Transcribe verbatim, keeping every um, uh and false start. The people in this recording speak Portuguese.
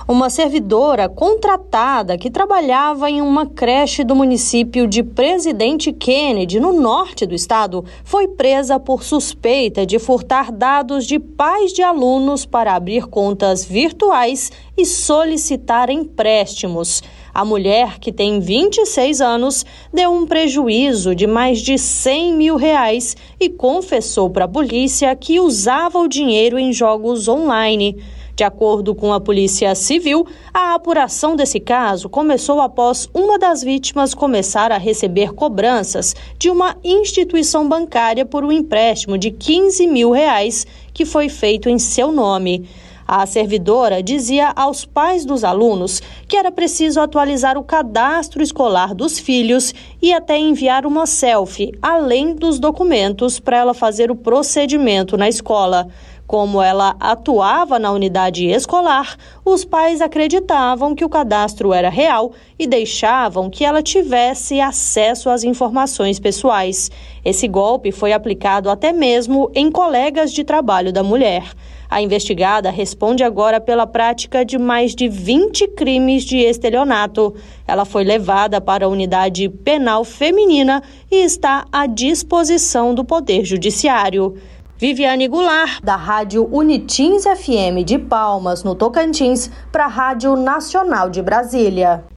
Uma servidora contratada que trabalhava em uma creche do município de Presidente Kennedy, no norte do estado, foi presa por suspeita de furtar dados de pais de alunos para abrir contas virtuais e solicitar empréstimos. A mulher, que tem vinte e seis anos, deu um prejuízo de mais de cem mil reais e confessou para a polícia que usava o dinheiro em jogos online. De acordo com a Polícia Civil, a apuração desse caso começou após uma das vítimas começar a receber cobranças de uma instituição bancária por um empréstimo de quinze mil reais que foi feito em seu nome. A servidora dizia aos pais dos alunos que era preciso atualizar o cadastro escolar dos filhos e até enviar uma selfie, além dos documentos, para ela fazer o procedimento na escola. Como ela atuava na unidade escolar, os pais acreditavam que o cadastro era real e deixavam que ela tivesse acesso às informações pessoais. Esse golpe foi aplicado até mesmo em colegas de trabalho da mulher. A investigada responde agora pela prática de mais de vinte crimes de estelionato. Ela foi levada para a unidade penal feminina e está à disposição do Poder Judiciário. Viviane Goulart, da Rádio Unitins F M de Palmas, no Tocantins, para a Rádio Nacional de Brasília.